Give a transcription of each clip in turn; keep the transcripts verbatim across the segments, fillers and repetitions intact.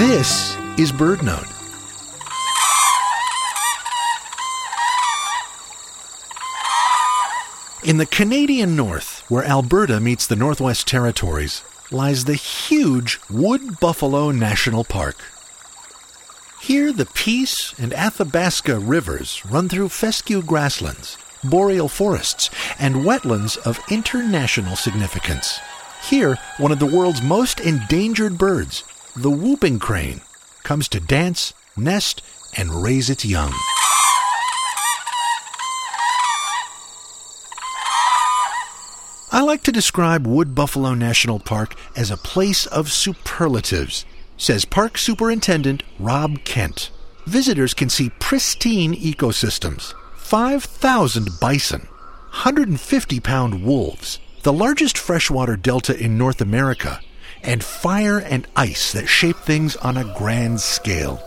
This is BirdNote. In the Canadian North, where Alberta meets the Northwest Territories, lies the huge Wood Buffalo National Park. Here, the Peace and Athabasca rivers run through fescue grasslands, boreal forests, and wetlands of international significance. Here, one of the world's most endangered birds, the whooping crane, comes to dance, nest, and raise its young. I like to describe Wood Buffalo National Park as a place of superlatives, says Park Superintendent Rob Kent. Visitors can see pristine ecosystems, five thousand bison, one hundred fifty pound wolves, the largest freshwater delta in North America, and fire and ice that shape things on a grand scale.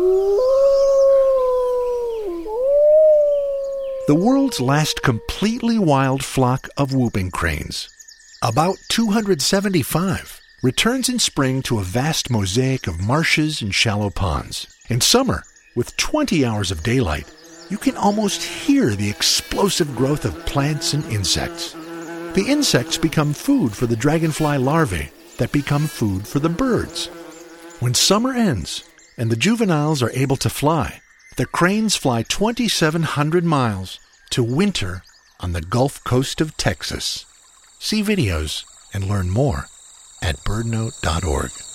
The world's last completely wild flock of whooping cranes, about two hundred seventy-five, returns in spring to a vast mosaic of marshes and shallow ponds. In summer, with twenty hours of daylight, you can almost hear the explosive growth of plants and insects. The insects become food for the dragonfly larvae that become food for the birds. When summer ends and the juveniles are able to fly, the cranes fly twenty-seven hundred miles to winter on the Gulf Coast of Texas. See videos and learn more at birdnote dot org.